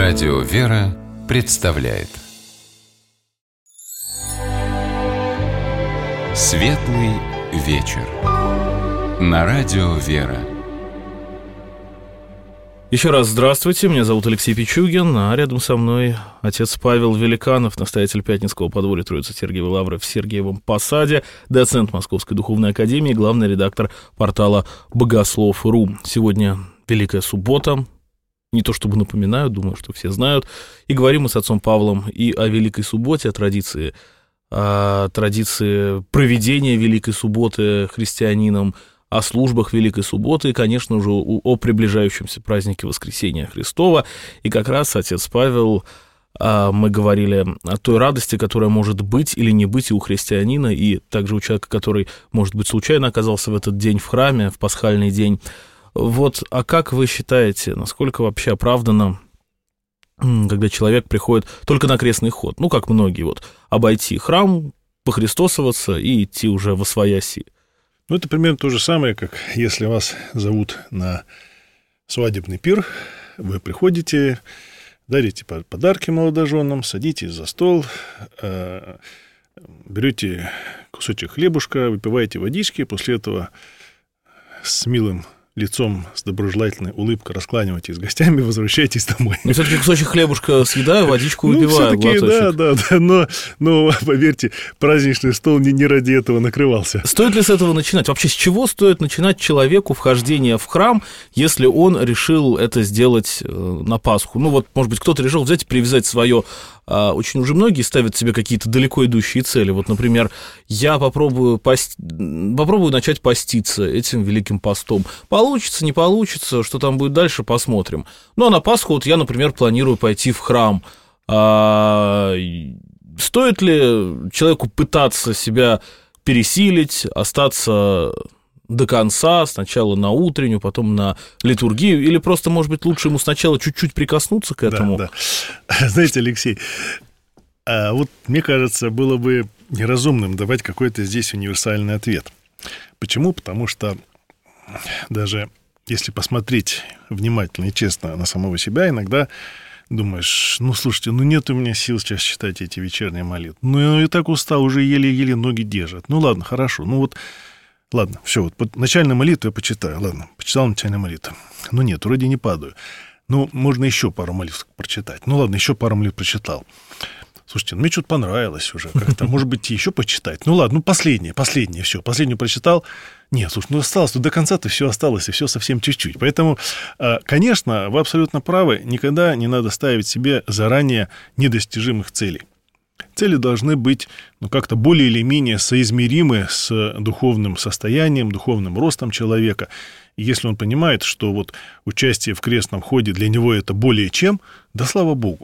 Радио «Вера» представляет Светлый вечер на Радио «Вера». Еще раз здравствуйте, меня зовут Алексей Пичугин, а рядом со мной отец Павел Великанов, настоятель Пятницкого подворья Троицы-Сергиевой Лавры в Сергиевом Посаде, доцент Московской Духовной Академии, главный редактор портала Богослов.ру. Сегодня Великая Суббота, не то чтобы напоминаю, думаю, что все знают, и говорим мы с отцом Павлом и о Великой Субботе, о традиции проведения Великой Субботы христианином, о службах Великой Субботы и, конечно, уже о приближающемся празднике Воскресения Христова. И как раз, отец Павел, мы говорили о той радости, которая может быть или не быть и у христианина, и также у человека, который, может быть, случайно оказался в этот день в храме, в пасхальный день. Вот, а как вы считаете, насколько вообще оправдано, когда человек приходит только на крестный ход, ну, как многие, вот, обойти храм, похристосоваться и идти уже восвояси? Ну, это примерно то же самое, как если вас зовут на свадебный пир, вы приходите, дарите подарки молодоженам, садитесь за стол, берете кусочек хлебушка, выпиваете водички, после этого с милым лицом, с доброжелательной улыбкой раскланиваетесь с гостями, возвращаетесь домой. Но все-таки кусочек хлебушка съедаю, водичку выпиваю, глоточек. Да, но, поверьте, праздничный стол не ради этого накрывался. Стоит ли с этого начинать? Вообще, с чего стоит начинать человеку вхождение в храм, если он решил это сделать на Пасху? Ну вот, может быть, кто-то решил взять и привязать свое. Очень уже многие ставят себе какие-то далеко идущие цели. Вот, например, я попробую начать поститься этим Великим постом. Получится, не получится, что там будет дальше, посмотрим. Ну, а на Пасху вот я, например, планирую пойти в храм. Стоит ли человеку пытаться себя пересилить, остаться до конца, сначала на утреннюю, потом на литургию, или просто, может быть, лучше ему сначала чуть-чуть прикоснуться к этому? Да. Знаете, Алексей, вот мне кажется, было бы неразумным давать какой-то здесь универсальный ответ. Почему? Потому что даже если посмотреть внимательно и честно на самого себя, иногда думаешь, ну, слушайте, нет у меня сил сейчас читать эти вечерние молитвы. Ну, я и так устал, уже еле-еле ноги держат. Ну, ладно, хорошо, ладно, все, вот начальную молитву я почитаю. Ладно, почитал начальную молитву. Ну, нет, вроде не падаю. Ну, можно еще пару молитв прочитать. Ну, ладно, еще пару молитв прочитал. Слушайте, мне что-то понравилось уже как-то. Может быть, еще почитать. Ну, ладно, последнее, все. Последнюю прочитал. Нет, слушай, осталось, до конца-то все осталось, и все совсем чуть-чуть. Поэтому, конечно, вы абсолютно правы. Никогда не надо ставить себе заранее недостижимых целей. Цели должны быть, как-то более или менее соизмеримы с духовным состоянием, духовным ростом человека. И если он понимает, что вот участие в крестном ходе для него это более чем, да слава Богу.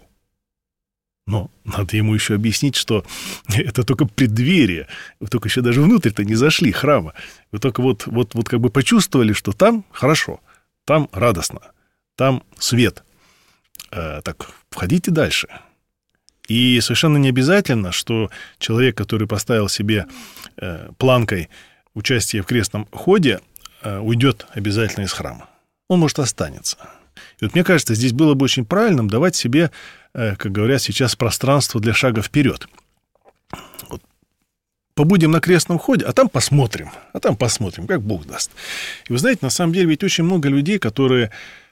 Но надо ему еще объяснить, что это только преддверие. Вы только еще даже внутрь-то не зашли храма. Вы только вот как бы почувствовали, что там хорошо, там радостно, там свет. Так, входите дальше. И совершенно не обязательно, что человек, который поставил себе планкой участие в крестном ходе, уйдет обязательно из храма. Он, может, останется. И вот мне кажется, здесь было бы очень правильным давать себе, как говорят сейчас, пространство для шага вперед. Вот. Побудем на крестном ходе, а там посмотрим, как Бог даст. И вы знаете, на самом деле ведь очень много людей, которые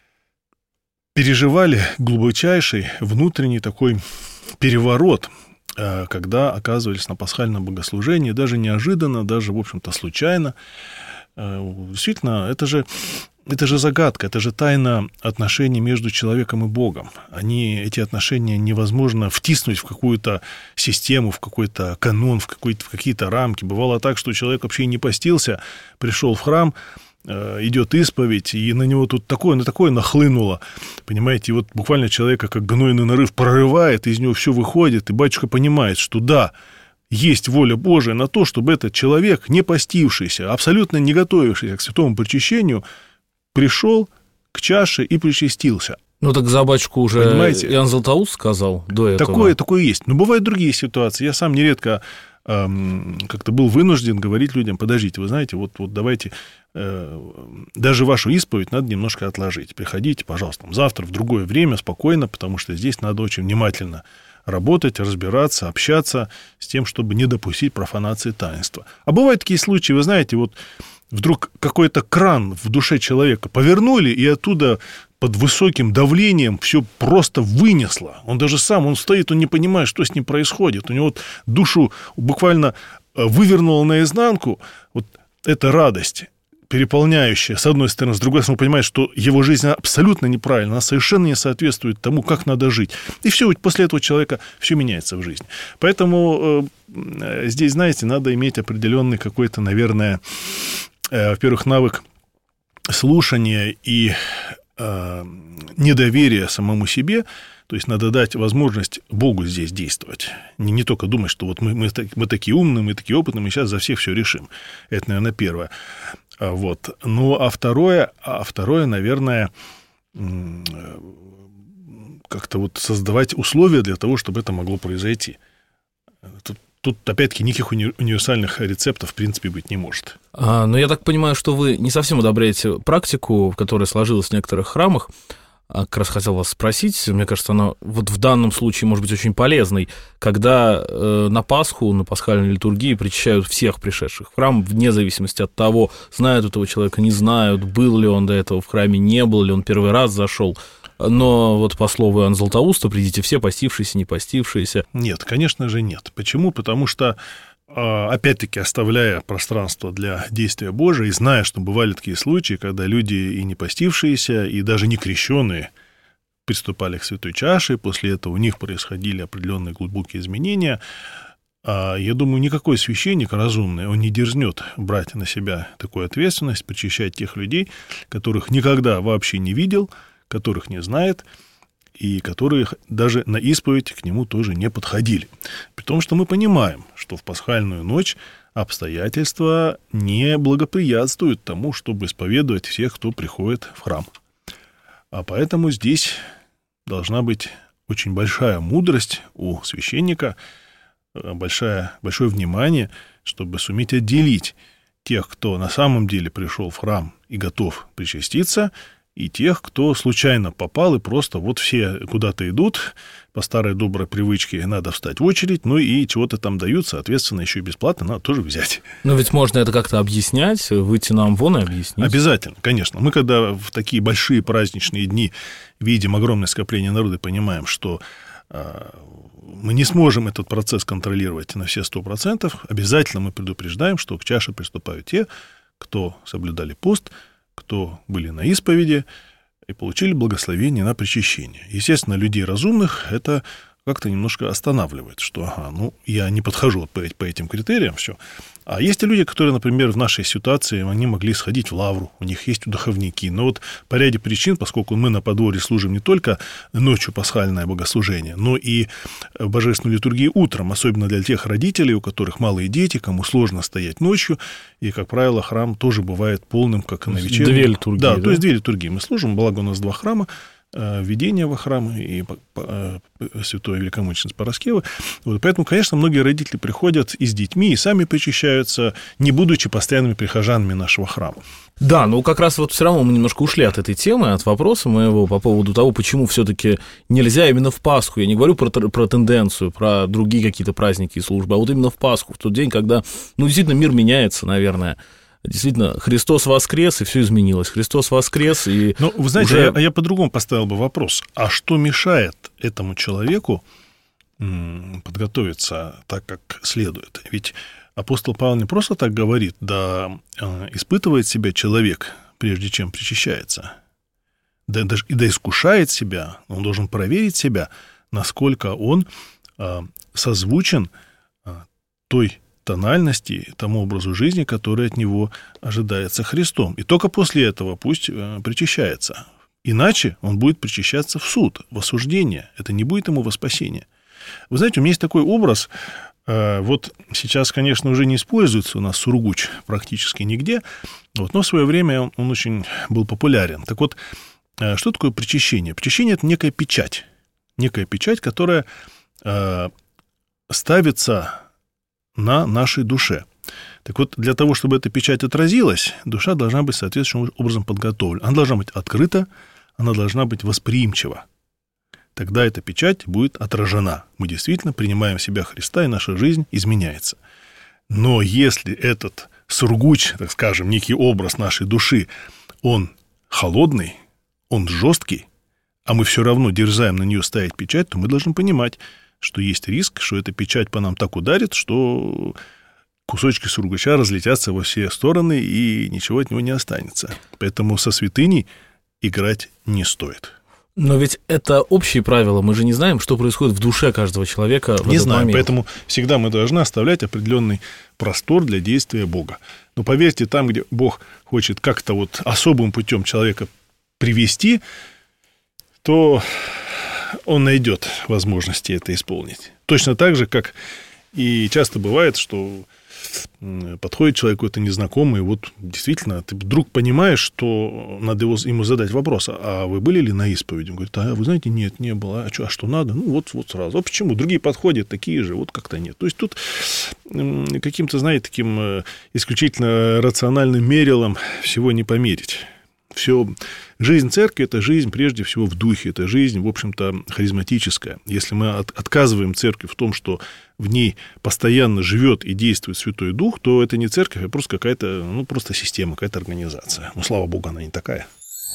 переживали глубочайший внутренний такой переворот, когда оказывались на пасхальном богослужении, даже неожиданно, даже, в общем-то, случайно. Действительно, это же загадка, это же тайна отношений между человеком и Богом. Эти отношения невозможно втиснуть в какую-то систему, в какой-то канон, в какие-то рамки. Бывало так, что человек вообще не постился, пришел в храм, идет исповедь, и на него тут такое нахлынуло. Понимаете, и вот буквально человека, как гнойный нарыв, прорывает, из него все выходит, и батюшка понимает, что да, есть воля Божия на то, чтобы этот человек, не постившийся, абсолютно не готовившийся к святому причащению, пришел к чаше и причастился. Ну, так за батюшку уже Иоанн Златоуст сказал до этого. Такое есть. Но бывают другие ситуации. Я сам нередко как-то был вынужден говорить людям: подождите, вы знаете, вот давайте, даже вашу исповедь надо немножко отложить. Приходите, пожалуйста, завтра в другое время спокойно, потому что здесь надо очень внимательно работать, разбираться, общаться с тем, чтобы не допустить профанации таинства. А бывают такие случаи, вы знаете, вот вдруг какой-то кран в душе человека повернули, и оттуда под высоким давлением все просто вынесло. Он даже сам, он стоит, он не понимает, что с ним происходит. У него вот душу буквально вывернуло наизнанку. Вот эта радость, переполняющая, с одной стороны, с другой стороны, он понимает, что его жизнь абсолютно неправильна, она совершенно не соответствует тому, как надо жить. И все, после этого человека все меняется в жизни. Поэтому здесь, знаете, надо иметь определенный какой-то, наверное, во-первых, навык слушания и недоверия самому себе. То есть надо дать возможность Богу здесь действовать. Не только думать, что вот мы такие умные, мы такие опытные, мы сейчас за всех все решим. Это, наверное, первое. Вот. Ну, а второе, наверное, как-то вот создавать условия для того, чтобы это могло произойти. Тут опять-таки, никаких универсальных рецептов, в принципе, быть не может. Но я так понимаю, что вы не совсем одобряете практику, которая сложилась в некоторых храмах. Как раз хотел вас спросить, мне кажется, она вот в данном случае может быть очень полезной, когда на Пасху, на пасхальной литургии причащают всех пришедших в храм, вне зависимости от того, знают этого человека, не знают, был ли он до этого в храме, не был ли он первый раз зашел. Но вот по слову Иоанна Златоуста, придите все, постившиеся, не постившиеся. Нет, конечно же, нет. Почему? Потому что, опять-таки, оставляя пространство для действия Божия и зная, что бывали такие случаи, когда люди и не постившиеся, и даже не крещенные приступали к святой чаше, после этого у них происходили определенные глубокие изменения, я думаю, никакой священник разумный, он не дерзнет брать на себя такую ответственность, причащать тех людей, которых никогда вообще не видел, которых не знает, и которые даже на исповедь к нему тоже не подходили. При том, что мы понимаем, что в пасхальную ночь обстоятельства не благоприятствуют тому, чтобы исповедовать всех, кто приходит в храм. А поэтому здесь должна быть очень большая мудрость у священника, большое внимание, чтобы суметь отделить тех, кто на самом деле пришел в храм и готов причаститься, и тех, кто случайно попал, и просто вот все куда-то идут, по старой доброй привычке надо встать в очередь, ну и чего-то там дают, соответственно, еще и бесплатно надо тоже взять. Но ведь можно это как-то объяснять, выйти нам вон и объяснить. Обязательно, конечно. Мы, когда в такие большие праздничные дни видим огромное скопление народа и понимаем, что мы не сможем этот процесс контролировать на все 100%, обязательно мы предупреждаем, что к чаше приступают те, кто соблюдали пост, кто были на исповеди и получили благословение на причащение. Естественно, людей разумных это как-то немножко останавливает, что я не подхожу вот по этим критериям, все. А есть и люди, которые, например, в нашей ситуации, они могли сходить в лавру, у них есть духовники, но вот по ряде причин, поскольку мы на подворье служим не только ночью пасхальное богослужение, но и божественную литургию утром, особенно для тех родителей, у которых малые дети, кому сложно стоять ночью, и, как правило, храм тоже бывает полным, как и на вечернем. Две литургии, да? То есть две литургии мы служим, благо у нас 2 храма, введение во храм и святой великомученицы Параскевы. Вот, поэтому, конечно, многие родители приходят и с детьми, и сами причащаются, не будучи постоянными прихожанами нашего храма. Да, но как раз вот все равно мы немножко ушли от этой темы, от вопроса моего по поводу того, почему все-таки нельзя именно в Пасху. Я не говорю про тенденцию, про другие какие-то праздники и службы, а вот именно в Пасху, в тот день, когда, действительно, мир меняется, наверное. Действительно, Христос воскрес, и все изменилось. Христос воскрес, и вы знаете, я по-другому поставил бы вопрос. А что мешает этому человеку подготовиться так, как следует? Ведь апостол Павел не просто так говорит, да испытывает себя человек, прежде чем причащается, да искушает себя, он должен проверить себя, насколько он созвучен той тональности, тому образу жизни, который от него ожидается Христом. И только после этого пусть причащается. Иначе он будет причащаться в суд, в осуждение. Это не будет ему во спасение. Вы знаете, у меня есть такой образ, вот сейчас, конечно, уже не используется у нас сургуч практически нигде, но в свое время он очень был популярен. Так вот, что такое причащение? Причащение – это некая печать, которая ставится на нашей душе. Так вот, для того, чтобы эта печать отразилась, душа должна быть соответствующим образом подготовлена. Она должна быть открыта, она должна быть восприимчива. Тогда эта печать будет отражена. Мы действительно принимаем в себя Христа, и наша жизнь изменяется. Но если этот сургуч, так скажем, некий образ нашей души, он холодный, он жесткий, а мы все равно дерзаем на нее ставить печать, то мы должны понимать, что есть риск, что эта печать по нам так ударит, что кусочки сургуча разлетятся во все стороны, и ничего от него не останется. Поэтому со святыней играть не стоит. Но ведь это общие правила, мы же не знаем, что происходит в душе каждого человека в этот момент. Не знаем, поэтому всегда мы должны оставлять определенный простор для действия Бога. Но поверьте, там, где Бог хочет как-то вот особым путем человека привести, то он найдет возможности это исполнить. Точно так же, как и часто бывает, что подходит человек какой-то незнакомый, и вот действительно ты вдруг понимаешь, что надо ему задать вопрос: а вы были ли на исповеди? Он говорит: а вы знаете, нет, не было. А что надо? Ну, вот сразу. А почему? Другие подходят такие же, вот как-то нет. То есть тут каким-то, знаете, таким исключительно рациональным мерилом всего не померить. Все. Жизнь церкви – это жизнь прежде всего в духе, это жизнь, в общем-то, харизматическая. Если мы отказываем церкви в том, что в ней постоянно живет и действует Святой Дух, то это не церковь, а просто какая-то, просто система, какая-то организация. Но, слава Богу, она не такая.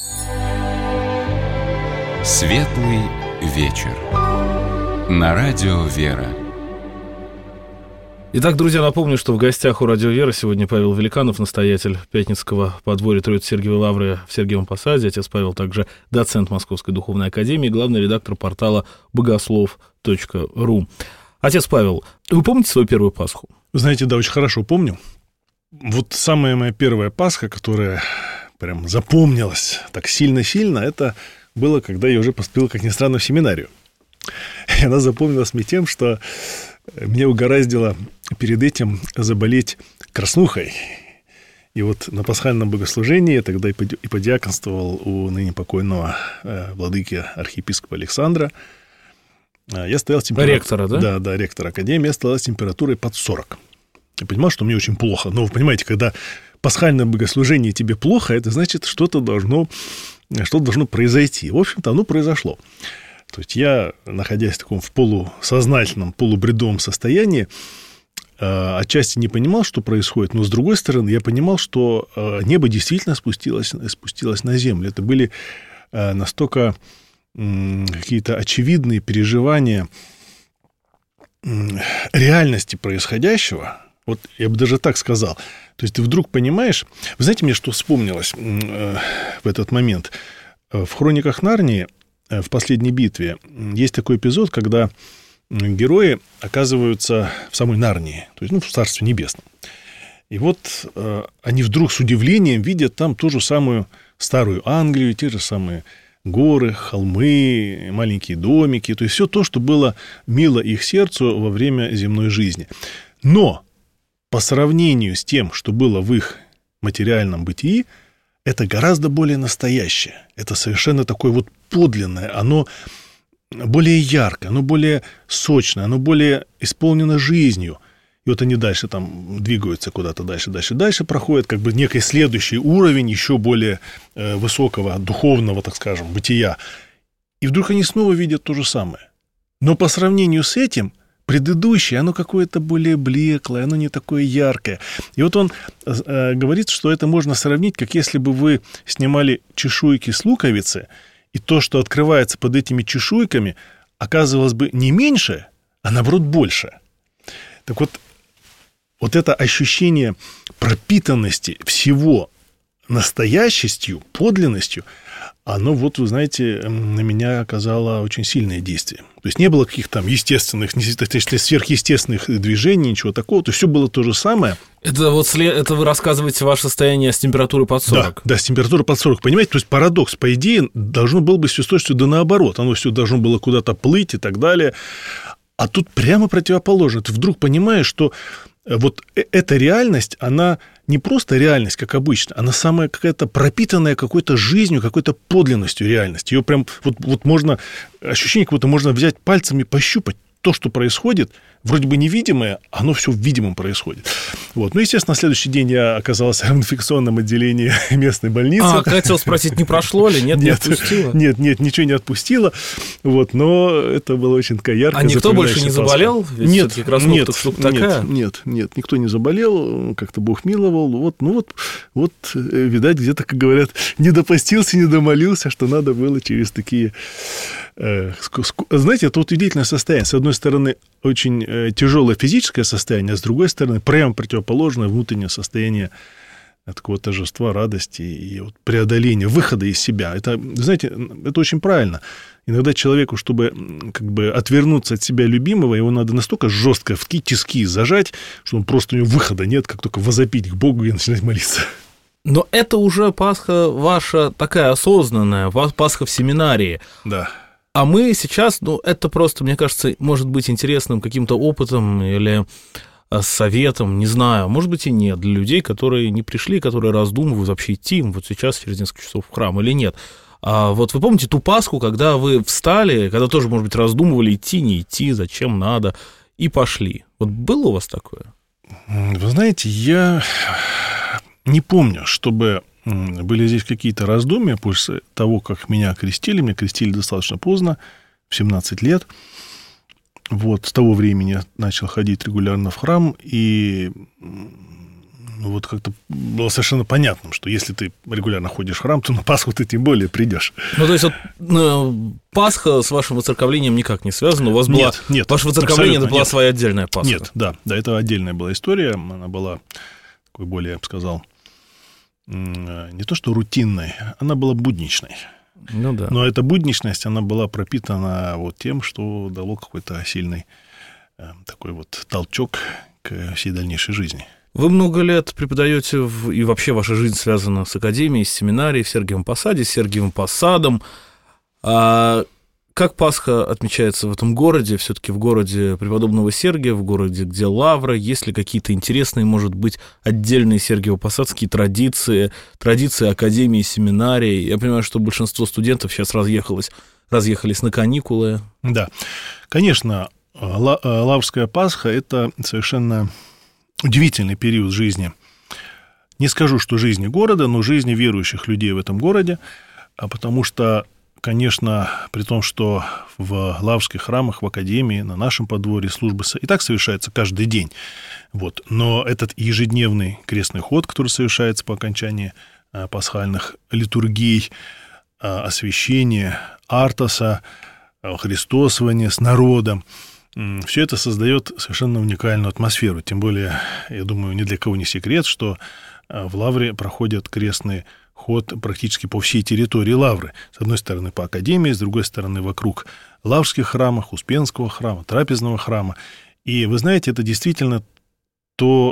Светлый вечер. На радио «Вера». Итак, друзья, напомню, что в гостях у «Радио Вера» сегодня Павел Великанов, настоятель Пятницкого подворья Троицы-Сергиевой Лавры в Сергиевом Посаде. Отец Павел также доцент Московской духовной академии, главный редактор портала богослов.ру. Отец Павел, вы помните свою первую Пасху? Вы знаете, да, очень хорошо помню. Вот самая моя первая Пасха, которая прям запомнилась так сильно-сильно, это было, когда я уже поступил, как ни странно, в семинарию. И она запомнилась мне тем, что мне угораздило перед этим заболеть краснухой. И вот на пасхальном богослужении я тогда и подиаконствовал у ныне покойного владыки архиепископа Александра. Я стоял с температурой... Ректора, да? Да, ректор академии. Я стоял с температурой под 40. Я понимал, что мне очень плохо. Но вы понимаете, когда пасхальное богослужение тебе плохо, это значит, что-то должно произойти. В общем-то, оно произошло. То есть я, находясь в таком в полусознательном, полубредовом состоянии, отчасти не понимал, что происходит, но, с другой стороны, я понимал, что небо действительно спустилось на землю. Это были настолько какие-то очевидные переживания реальности происходящего. Вот я бы даже так сказал. То есть ты вдруг понимаешь... Вы знаете, мне что вспомнилось в этот момент? В «Хрониках Нарнии» в последней битве есть такой эпизод, когда герои оказываются в самой Нарнии, то есть в Царстве Небесном. И вот они вдруг с удивлением видят там ту же самую старую Англию, те же самые горы, холмы, маленькие домики, то есть все то, что было мило их сердцу во время земной жизни. Но по сравнению с тем, что было в их материальном бытии, это гораздо более настоящее. Это совершенно такое вот подлинное. Оно более яркое, оно более сочное, оно более исполнено жизнью. И вот они дальше там двигаются куда-то дальше проходят, как бы некий следующий уровень еще более высокого духовного, так скажем, бытия. И вдруг они снова видят то же самое. Но по сравнению с этим предыдущее, оно какое-то более блеклое, оно не такое яркое. И вот он говорит, что это можно сравнить, как если бы вы снимали чешуйки с луковицы, и то, что открывается под этими чешуйками, оказывалось бы не меньше, а наоборот больше. Так вот это ощущение пропитанности всего настоящестью, подлинностью, оно, вот, вы знаете, на меня оказало очень сильное действие. То есть не было каких-то там естественных, сверхъестественных движений, ничего такого. То есть все было то же самое. Это вы рассказываете ваше состояние с температурой под 40? Да, с температурой под 40. Понимаете, то есть парадокс, по идее, должно было быть все с точностью да наоборот. Оно все должно было куда-то плыть и так далее. А тут прямо противоположно. Ты вдруг понимаешь, что вот эта реальность, она не просто реальность, как обычно, она самая какая-то пропитанная какой-то жизнью, какой-то подлинностью реальности. Ее прям вот можно, ощущение, как будто можно взять пальцами, пощупать. то, что происходит, вроде бы невидимое, оно все в видимом происходит. Вот. Ну, естественно, на следующий день я оказался в инфекционном отделении местной больницы. Хотел спросить, не прошло ли? Нет, не отпустило? Нет, ничего не отпустило. Вот, но это было очень такая яркая. А никто больше не заболел? Нет, нет, никто не заболел, как-то Бог миловал. Вот, видать, где-то, как говорят, не допостился, не домолился, что надо было через такие... Знаете, это вот удивительное состояние. С одной стороны, очень тяжелое физическое состояние, а с другой стороны, прямо противоположное внутреннее состояние такого торжества, радости и вот преодоления, выхода из себя. Это, знаете, это очень правильно. Иногда человеку, чтобы как бы отвернуться от себя любимого, его надо настолько жестко в тиски зажать, что он просто у него выхода нет, как только возопить к Богу и начинать молиться. Но это уже Пасха ваша такая осознанная, Пасха в семинарии. Да. А мы сейчас, это просто, мне кажется, может быть интересным каким-то опытом или советом, не знаю, может быть и нет, для людей, которые не пришли, которые раздумывают, вообще идти им вот сейчас через несколько часов в храм или нет. А вот вы помните ту Пасху, когда вы встали, когда тоже, может быть, раздумывали, идти, не идти, зачем надо, и пошли? Вот было у вас такое? Вы знаете, я не помню, чтобы были здесь какие-то раздумья после того, как меня крестили. Меня крестили достаточно поздно, в 17 лет. Вот, с того времени я начал ходить регулярно в храм, и вот как-то было совершенно понятным, что если ты регулярно ходишь в храм, то на Пасху ты тем более придешь. Ну, то есть вот, Пасха с вашим воцерковлением никак не связана? У вас была... Нет, ваше воцерковление, это была своя отдельная Пасха? Нет, да, это отдельная была история. Она была такой более, я бы сказал, не то что рутинной, она была будничной. Ну да. Но эта будничность, она была пропитана вот тем, что дало какой-то сильный такой вот толчок к всей дальнейшей жизни. Вы много лет преподаете, и вообще ваша жизнь связана с академией, с семинарией в Сергиевом Посаде, с Сергиевым Посадом. А как Пасха отмечается в этом городе? Все-таки в городе преподобного Сергия, в городе, где лавра. Есть ли какие-то интересные, может быть, отдельные сергиево-посадские традиции академии, семинарии? Я понимаю, что большинство студентов сейчас разъехались на каникулы. Да, конечно, Лаврская Пасха – это совершенно удивительный период жизни. Не скажу, что жизни города, но жизни верующих людей в этом городе, потому что, конечно, при том, что в лаврских храмах, в академии, на нашем подворье службы и так совершается каждый день. Вот. Но этот ежедневный крестный ход, который совершается по окончании пасхальных литургий, освящения, артоса, христосования с народом, все это создает совершенно уникальную атмосферу. Тем более, я думаю, ни для кого не секрет, что в лавре проходит крестный ход практически по всей территории лавры. С одной стороны, по академии, с другой стороны, вокруг лаврских храмов, Успенского храма, Трапезного храма. И вы знаете, это действительно тот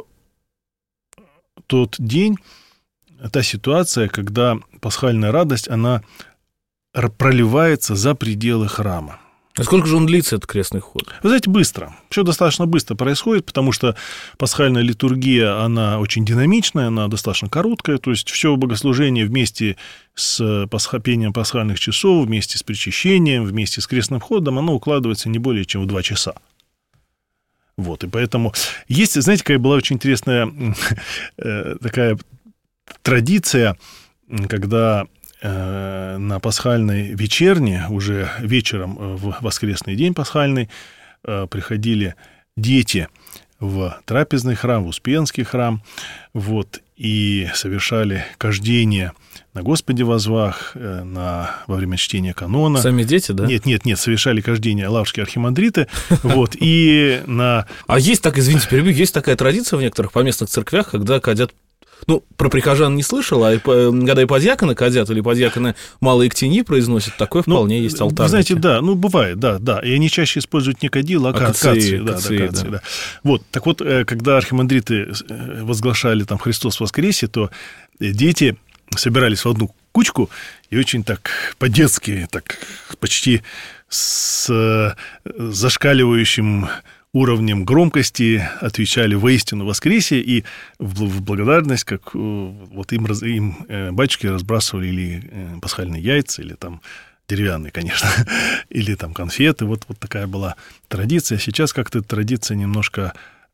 день, та ситуация, когда пасхальная радость, она проливается за пределы храма. А сколько же он длится, этот крестный ход? Вы знаете, быстро. Все достаточно быстро происходит, потому что пасхальная литургия, она очень динамичная, она достаточно короткая, то есть все богослужение вместе с пением пасхальных часов, вместе с причащением, вместе с крестным ходом, оно укладывается не более чем в 2 часа. Вот, и поэтому есть, знаете, какая была очень интересная такая традиция, когда на пасхальной вечерне, уже вечером в воскресный день пасхальный, приходили дети в трапезный храм, в Успенский храм, вот, и совершали кождение на Господе возвах, во время чтения канона. Сами дети, да? Нет, совершали кождение лаврские архимандриты, вот, и на... А есть извините, перебью, есть такая традиция в некоторых поместных церквях, когда кадят. Про прихожан не слышал, а когда и подьяконы кадят, или подьяконы малые ктени произносят, такое вполне есть алтарники. Вы знаете, да, бывает, да. И они чаще используют не кадил, а акации. Да. Вот, так вот, когда архимандриты возглашали там «Христос воскресе», то дети собирались в одну кучку и очень так по-детски, так почти с зашкаливающим уровнем громкости отвечали «Воистину воскресе», и в благодарность, как вот им батюшки разбрасывали или пасхальные яйца, или там деревянный, конечно, или там конфеты. Вот такая была традиция. Сейчас как-то традиция немножко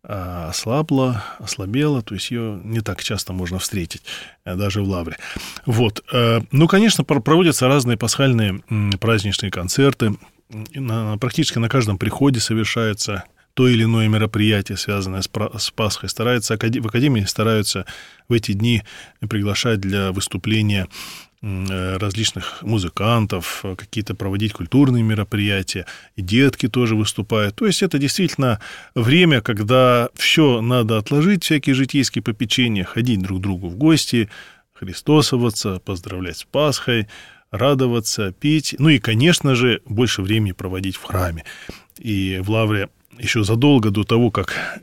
ослабела, то есть ее не так часто можно встретить, даже в Лавре. Вот. Ну, конечно, проводятся разные пасхальные праздничные концерты. Практически на каждом приходе совершается то или иное мероприятие, связанное с Пасхой. В академии стараются в эти дни приглашать для выступления различных музыкантов, какие-то проводить культурные мероприятия, и детки тоже выступают. То есть это действительно время, когда все надо отложить, всякие житейские попечения, ходить друг к другу в гости, христосоваться, поздравлять с Пасхой, радоваться, пить, ну и, конечно же, больше времени проводить в храме. И в Лавре еще задолго до того, как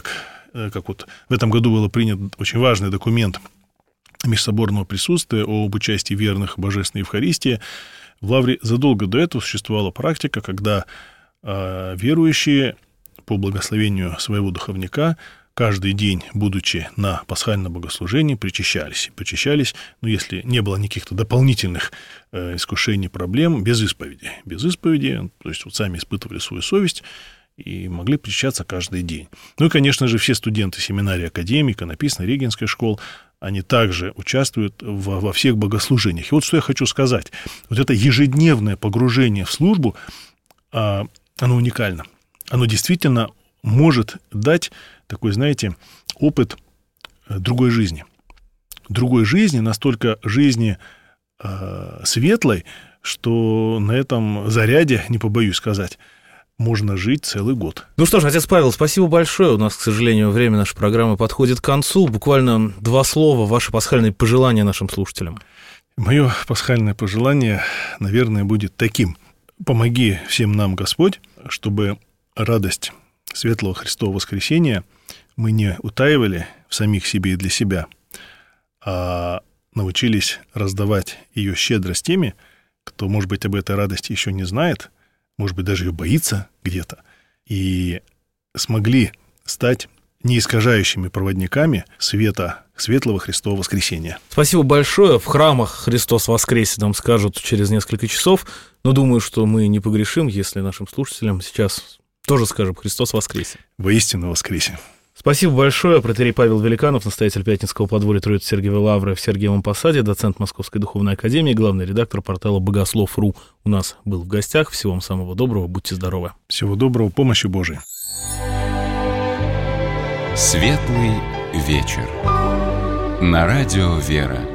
вот в этом году был принят очень важный документ межсоборного присутствия об участии верных в Божественной Евхаристии, в Лавре задолго до этого существовала практика, когда верующие по благословению своего духовника каждый день, будучи на пасхальном богослужении, причащались, ну, если не было никаких-то дополнительных искушений, проблем, без исповеди, то есть вот сами испытывали свою совесть и могли причащаться каждый день. Ну и, конечно же, все студенты семинарии академии, иконописной, регенской школ, они также участвуют во всех богослужениях. И вот что я хочу сказать. Вот это ежедневное погружение в службу, оно уникально. Оно действительно может дать такой, знаете, опыт другой жизни. Другой жизни, настолько жизни светлой, что на этом заряде, не побоюсь сказать, можно жить целый год. Ну что ж, отец Павел, спасибо большое. У нас, к сожалению, время нашей программы подходит к концу. Буквально 2 слова, ваши пасхальные пожелания нашим слушателям. Мое пасхальное пожелание, наверное, будет таким. Помоги всем нам, Господь, чтобы радость светлого Христового воскресения мы не утаивали в самих себе и для себя, а научились раздавать ее щедро с теми, кто, может быть, об этой радости еще не знает, может быть, даже ее боится где-то, и смогли стать неискажающими проводниками света светлого Христового воскресения. Спасибо большое. В храмах Христос воскресе нам скажут через несколько часов, но думаю, что мы не погрешим, если нашим слушателям сейчас тоже скажем «Христос воскресе». Воистину воскресе. Спасибо большое. Протоиерей Павел Великанов, настоятель Пятницкого подворья Троицы-Сергиевой Лавры в Сергиевом Посаде, доцент Московской духовной академии, главный редактор портала Богослов.ру у нас был в гостях. Всего вам самого доброго. Будьте здоровы. Всего доброго. Помощи Божией. Светлый вечер. На радио «Вера».